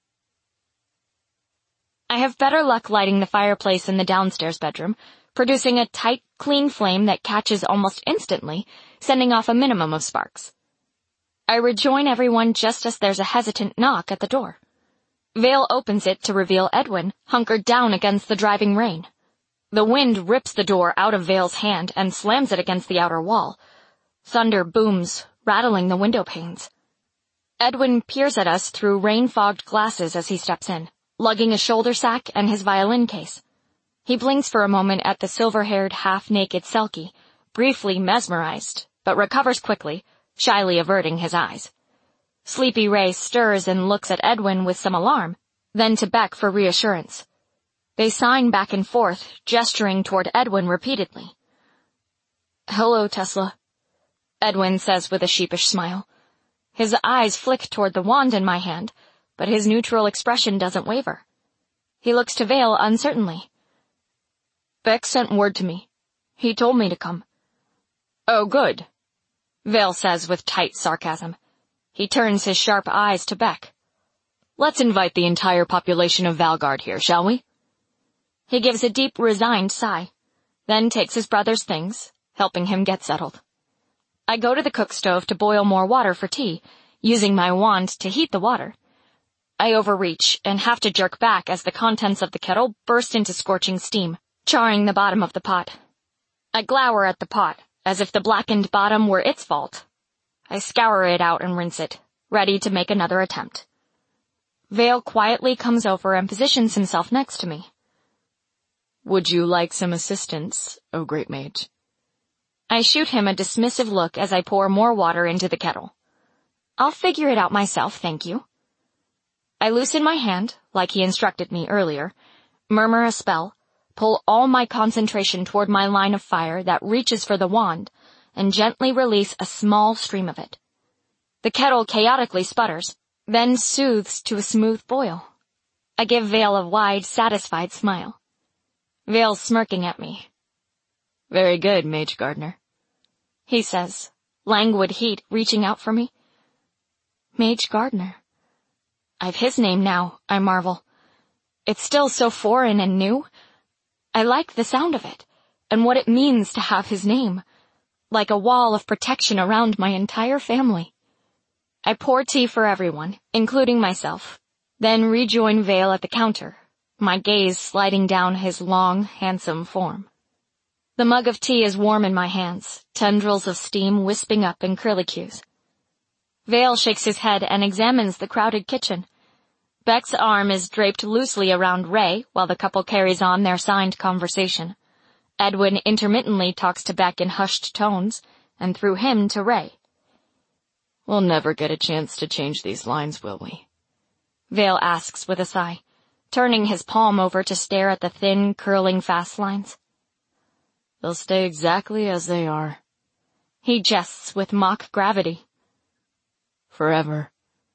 I have better luck lighting the fireplace in the downstairs bedroom, producing a tight, clean flame that catches almost instantly, sending off a minimum of sparks. I rejoin everyone just as there's a hesitant knock at the door. Vale opens it to reveal Edwin, hunkered down against the driving rain. The wind rips the door out of Vale's hand and slams it against the outer wall. Thunder booms, rattling the window panes. Edwin peers at us through rain-fogged glasses as he steps in, lugging a shoulder sack and his violin case. He blinks for a moment at the silver-haired, half-naked Selkie, briefly mesmerized, but recovers quickly, shyly averting his eyes. Sleepy Ray stirs and looks at Edwin with some alarm, then to Beck for reassurance. They sign back and forth, gesturing toward Edwin repeatedly. "Hello, Tesla," Edwin says with a sheepish smile. His eyes flick toward the wand in my hand, but his neutral expression doesn't waver. He looks to Vale uncertainly. "Beck sent word to me. He told me to come." "Oh, good," Vale says with tight sarcasm. He turns his sharp eyes to Beck. "Let's invite the entire population of Valgard here, shall we?" He gives a deep, resigned sigh, then takes his brother's things, helping him get settled. I go to the cook stove to boil more water for tea, using my wand to heat the water. I overreach and have to jerk back as the contents of the kettle burst into scorching steam, charring the bottom of the pot. I glower at the pot, as if the blackened bottom were its fault. I scour it out and rinse it, ready to make another attempt. Vale quietly comes over and positions himself next to me. "Would you like some assistance, O great mage?" I shoot him a dismissive look as I pour more water into the kettle. "I'll figure it out myself, thank you." I loosen my hand, like he instructed me earlier, murmur a spell, pull all my concentration toward my line of fire that reaches for the wand, and gently release a small stream of it. The kettle chaotically sputters, then soothes to a smooth boil. I give Vale a wide, satisfied smile. Vale's smirking at me. "Very good, Mage Gardener," he says, languid heat reaching out for me. Mage Gardener. I've his name now, I marvel. It's still so foreign and new. I like the sound of it, and what it means to have his name, like a wall of protection around my entire family. I pour tea for everyone, including myself, then rejoin Vale at the counter, my gaze sliding down his long, handsome form. The mug of tea is warm in my hands, tendrils of steam wisping up in curlicues. Vale shakes his head and examines the crowded kitchen. Beck's arm is draped loosely around Ray while the couple carries on their signed conversation. Edwin intermittently talks to Beck in hushed tones, and through him to Ray. "We'll never get a chance to change these lines, will we?" Vale asks with a sigh, turning his palm over to stare at the thin, curling fast lines. "They'll stay exactly as they are," he jests with mock gravity. "Forever."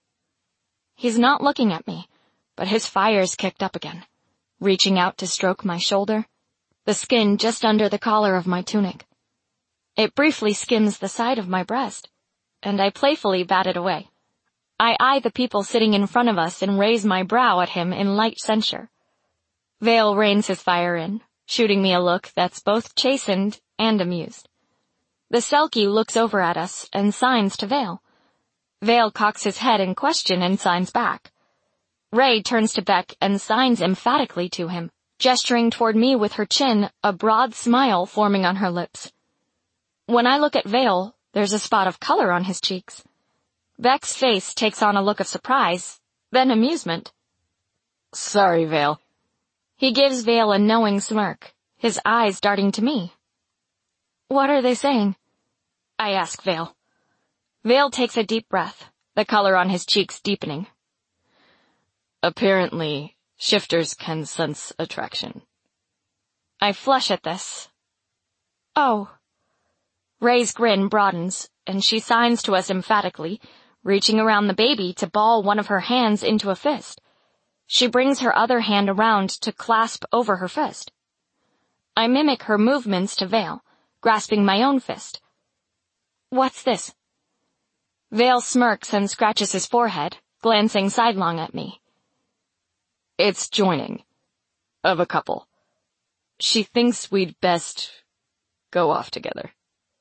He's not looking at me, but his fire's kicked up again, reaching out to stroke my shoulder, the skin just under the collar of my tunic. It briefly skims the side of my breast, and I playfully bat it away. I eye the people sitting in front of us and raise my brow at him in light censure. Vale reins his fire in, shooting me a look that's both chastened and amused. The Selkie looks over at us and signs to Vale. Vale cocks his head in question and signs back. Ray turns to Beck and signs emphatically to him, gesturing toward me with her chin, a broad smile forming on her lips. When I look at Vale, there's a spot of color on his cheeks. Beck's face takes on a look of surprise, then amusement. "Sorry, Vale." He gives Vale a knowing smirk, his eyes darting to me. "What are they saying?" I ask Vale. Vale takes a deep breath, the color on his cheeks deepening. "Apparently, shifters can sense attraction." I flush at this. "Oh." Ray's grin broadens, and she signs to us emphatically, reaching around the baby to ball one of her hands into a fist. She brings her other hand around to clasp over her fist. I mimic her movements to Vale, grasping my own fist. "What's this?" Vale smirks and scratches his forehead, glancing sidelong at me. "It's joining. Of a couple. She thinks we'd best go off together."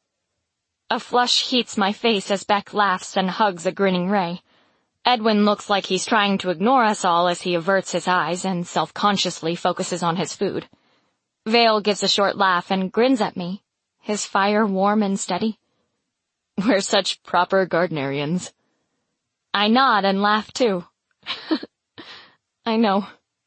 A flush heats my face as Beck laughs and hugs a grinning Ray. Edwin looks like he's trying to ignore us all as he averts his eyes and self-consciously focuses on his food. Vale gives a short laugh and grins at me, his fire warm and steady. "We're such proper Gardnerians." I nod and laugh too. I know.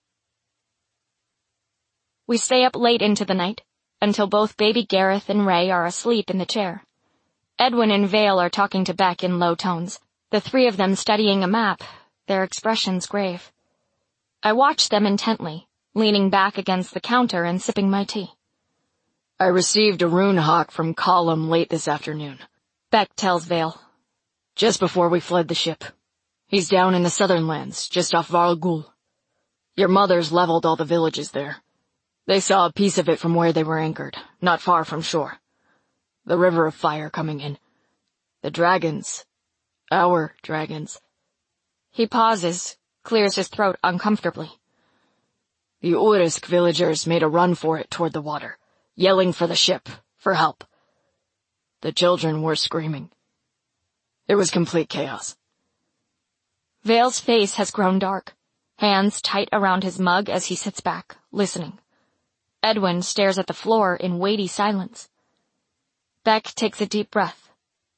We stay up late into the night, until both baby Gareth and Ray are asleep in the chair. Edwin and Vale are talking to Beck in low tones, the three of them studying a map, their expressions grave. I watch them intently, leaning back against the counter and sipping my tea. "I received a rune hawk from Column late this afternoon," Beck tells Vale. "Just before we fled the ship. He's down in the southern lands, just off Varlgul. Your mothers leveled all the villages there. They saw a piece of it from where they were anchored, not far from shore. The river of fire coming in. The dragons. Our dragons." He pauses, clears his throat uncomfortably. "The Urisk villagers made a run for it toward the water, yelling for the ship, for help. The children were screaming. It was complete chaos." Vale's face has grown dark, hands tight around his mug as he sits back, listening. Edwin stares at the floor in weighty silence. Beck takes a deep breath.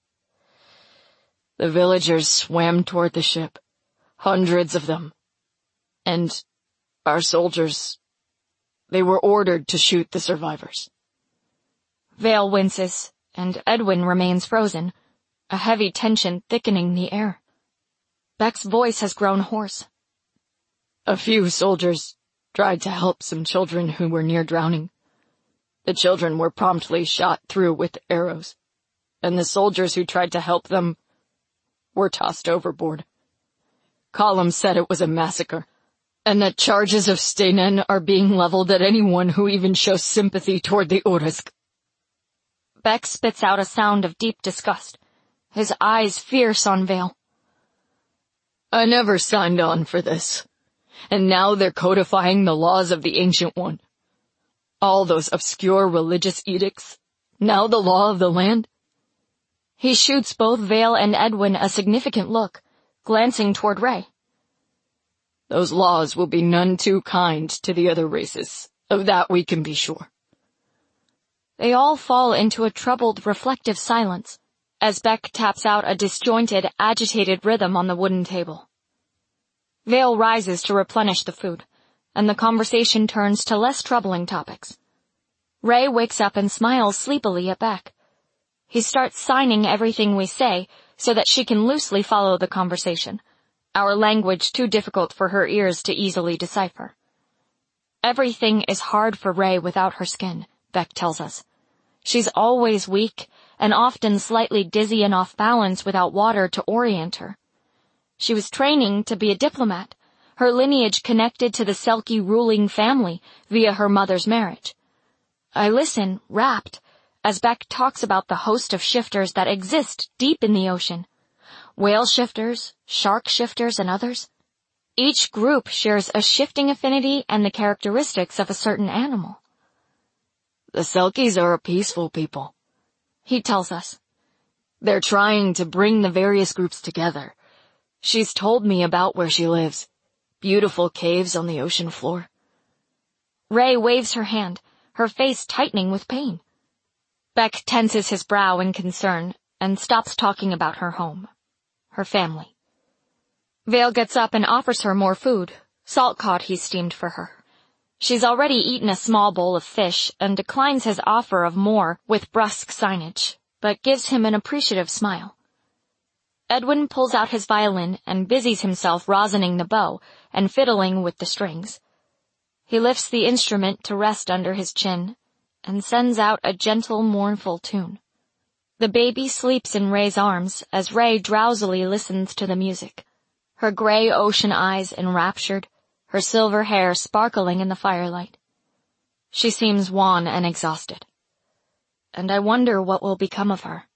"The villagers swam toward the ship, hundreds of them. And our soldiers, they were ordered to shoot the survivors." Vale winces, and Edwin remains frozen, a heavy tension thickening the air. Beck's voice has grown hoarse. "A few soldiers tried to help some children who were near drowning. The children were promptly shot through with arrows, and the soldiers who tried to help them were tossed overboard. Column said it was a massacre, and that charges of Steinen are being leveled at anyone who even shows sympathy toward the Orisk. Beck spits out a sound of deep disgust, his eyes fierce on Vale. I never signed on for this, and now they're codifying the laws of the Ancient One. All those obscure religious edicts, now the law of the land. He shoots both Vale and Edwin a significant look, glancing toward Ray. Those laws will be none too kind to the other races, of that we can be sure. They all fall into a troubled, reflective silence, as Beck taps out a disjointed, agitated rhythm on the wooden table. Vale rises to replenish the food, and the conversation turns to less troubling topics. Ray wakes up and smiles sleepily at Beck. He starts signing everything we say so that she can loosely follow the conversation, our language too difficult for her ears to easily decipher. Everything is hard for Ray without her skin, Beck tells us. She's always weak and often slightly dizzy and off balance without water to orient her. She was training to be a diplomat, her lineage connected to the Selkie ruling family via her mother's marriage. I listen, rapt, as Beck talks about the host of shifters that exist deep in the ocean. Whale shifters, shark shifters, and others. Each group shares a shifting affinity and the characteristics of a certain animal. The Selkies are a peaceful people, he tells us. They're trying to bring the various groups together. She's told me about where she lives. Beautiful caves on the ocean floor. Ray waves her hand, her face tightening with pain. Beck tenses his brow in concern and stops talking about her home, her family. Vale gets up and offers her more food, salt cod he steamed for her. She's already eaten a small bowl of fish and declines his offer of more with brusque signage, but gives him an appreciative smile. Edwin pulls out his violin and busies himself rosining the bow and fiddling with the strings. He lifts the instrument to rest under his chin and sends out a gentle, mournful tune. The baby sleeps in Ray's arms as Ray drowsily listens to the music, her gray ocean eyes enraptured, her silver hair sparkling in the firelight. She seems wan and exhausted, and I wonder what will become of her.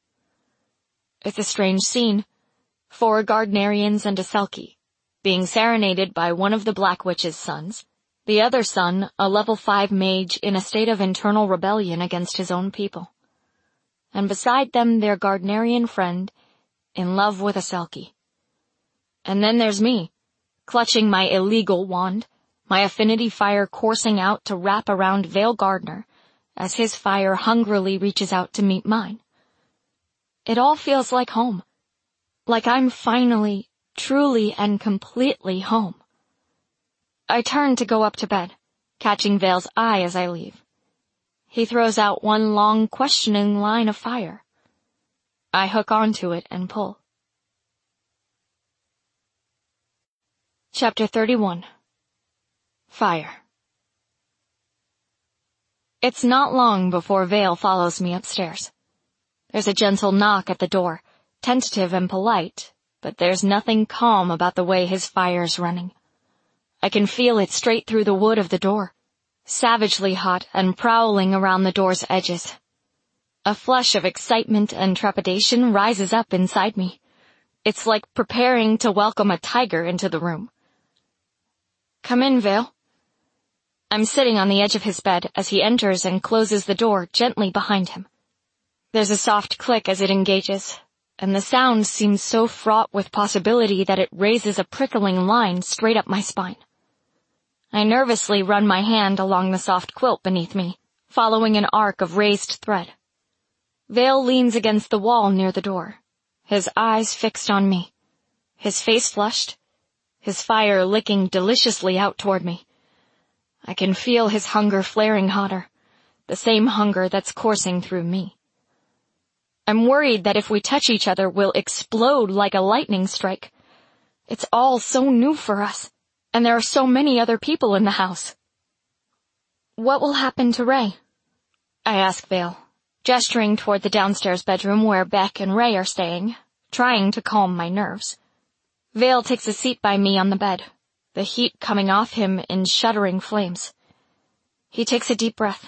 It's a strange scene. 4 Gardnerians and a Selkie, being serenaded by one of the Black Witch's sons, the other son a level 5 mage in a state of internal rebellion against his own people. And beside them their Gardnerian friend, in love with a Selkie. And then there's me, clutching my illegal wand, my affinity fire coursing out to wrap around Vale Gardner, as his fire hungrily reaches out to meet mine. It all feels like home. Like I'm finally, truly and completely home. I turn to go up to bed, catching Vale's eye as I leave. He throws out one long, questioning line of fire. I hook onto it and pull. Chapter 31. Fire. It's not long before Vale follows me upstairs. There's a gentle knock at the door, tentative and polite, but there's nothing calm about the way his fire's running. I can feel it straight through the wood of the door, savagely hot and prowling around the door's edges. A flush of excitement and trepidation rises up inside me. It's like preparing to welcome a tiger into the room. Come in, Vale. I'm sitting on the edge of his bed as he enters and closes the door gently behind him. There's a soft click as it engages, and the sound seems so fraught with possibility that it raises a prickling line straight up my spine. I nervously run my hand along the soft quilt beneath me, following an arc of raised thread. Vale leans against the wall near the door, his eyes fixed on me, his face flushed, his fire licking deliciously out toward me. I can feel his hunger flaring hotter, the same hunger that's coursing through me. I'm worried that if we touch each other, we'll explode like a lightning strike. It's all so new for us, and there are so many other people in the house, What will happen to Ray? I ask Vale, gesturing toward the downstairs bedroom where Beck and Ray are staying, trying to calm my nerves. Vale takes a seat by me on the bed, the heat coming off him in shuddering flames. He takes a deep breath.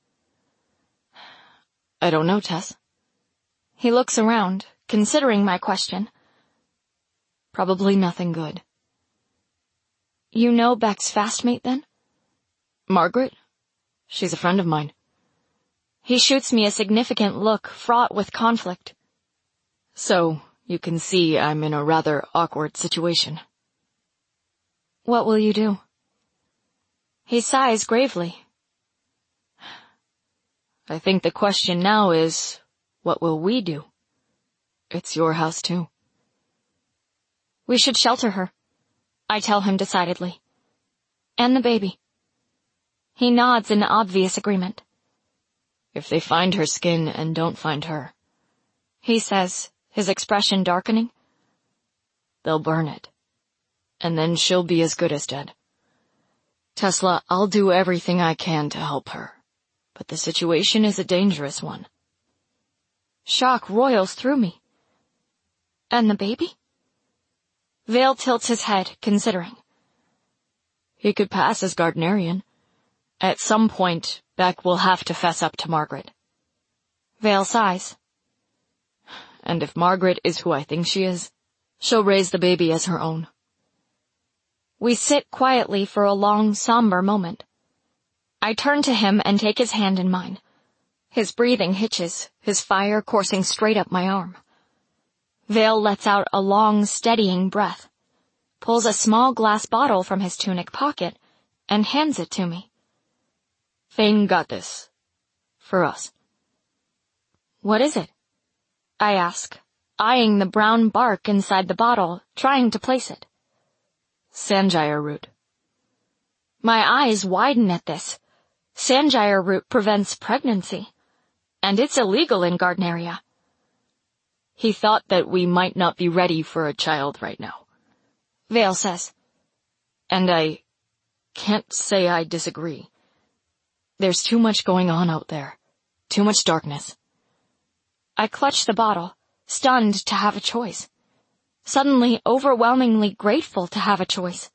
I don't know, Tess. He looks around, considering my question. Probably nothing good. You know Beck's fastmate, then? Margaret? She's a friend of mine. He shoots me a significant look fraught with conflict. So, you can see I'm in a rather awkward situation. What will you do? He sighs gravely. I think the question now is, what will we do? It's your house too. We should shelter her, I tell him decidedly. And the baby. He nods in obvious agreement. If they find her skin and don't find her, he says, his expression darkening, they'll burn it. And then she'll be as good as dead. Tesla, I'll do everything I can to help her. But the situation is a dangerous one. Shock roils through me. And the baby? Vale tilts his head, considering. He could pass as Gardnerian. At some point, Beck will have to fess up to Margaret. Vale sighs. And if Margaret is who I think she is, she'll raise the baby as her own. We sit quietly for a long, somber moment. I turn to him and take his hand in mine. His breathing hitches, his fire coursing straight up my arm. Vale lets out a long, steadying breath, pulls a small glass bottle from his tunic pocket, and hands it to me. Thane got this. For us. What is it? I ask, eyeing the brown bark inside the bottle, trying to place it. Sanjire root. My eyes widen at this. Sanjire root prevents pregnancy, and it's illegal in Gardneria. He thought that we might not be ready for a child right now, Vale says. And I can't say I disagree. There's too much going on out there. Too much darkness. I clutch the bottle, stunned to have a choice. Suddenly overwhelmingly grateful to have a choice.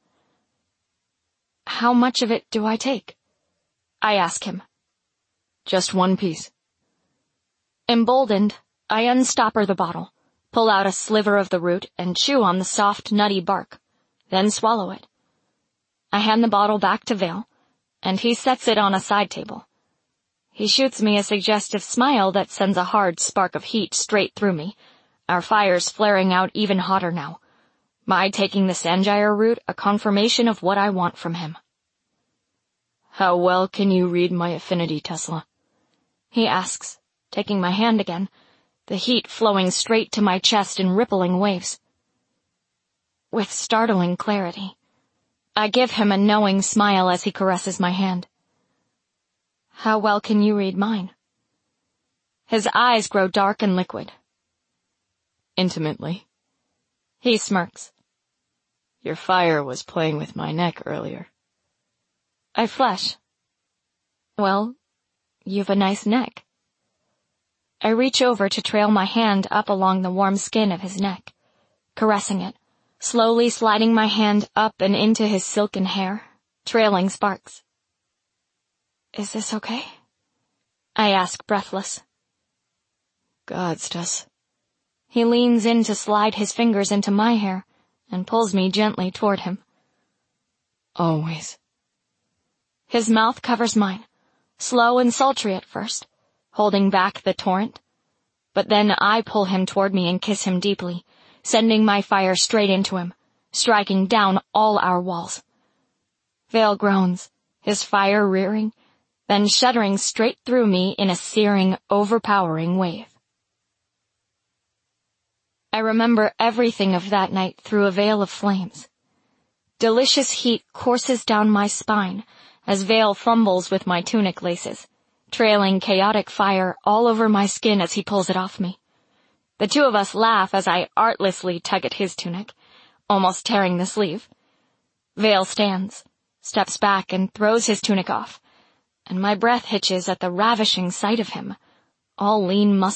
How much of it do I take? I ask him. Just one piece. Emboldened, I unstopper the bottle, pull out a sliver of the root and chew on the soft, nutty bark, then swallow it. I hand the bottle back to Vale, and he sets it on a side table. He shoots me a suggestive smile that sends a hard spark of heat straight through me, our fires flaring out even hotter now. My taking the Sanjire root a confirmation of what I want from him. How well can you read my affinity, Tesla? He asks, taking my hand again, the heat flowing straight to my chest in rippling waves. With startling clarity. I give him a knowing smile as he caresses my hand. How well can you read mine? His eyes grow dark and liquid. Intimately. He smirks. Your fire was playing with my neck earlier. I flush. Well, you've a nice neck. I reach over to trail my hand up along the warm skin of his neck, caressing it, slowly sliding my hand up and into his silken hair, trailing sparks. Is this okay? I ask, breathless. Gods, Tess. He leans in to slide his fingers into my hair and pulls me gently toward him. Always. His mouth covers mine, slow and sultry at first, holding back the torrent. But then I pull him toward me and kiss him deeply, sending my fire straight into him, striking down all our walls. Vale groans, his fire rearing, then shuddering straight through me in a searing, overpowering wave. I remember everything of that night through a veil of flames. Delicious heat courses down my spine as Vale fumbles with my tunic laces, trailing chaotic fire all over my skin as he pulls it off me. The two of us laugh as I artlessly tug at his tunic, almost tearing the sleeve. Vale stands, steps back and throws his tunic off, and my breath hitches at the ravishing sight of him, all lean muscle.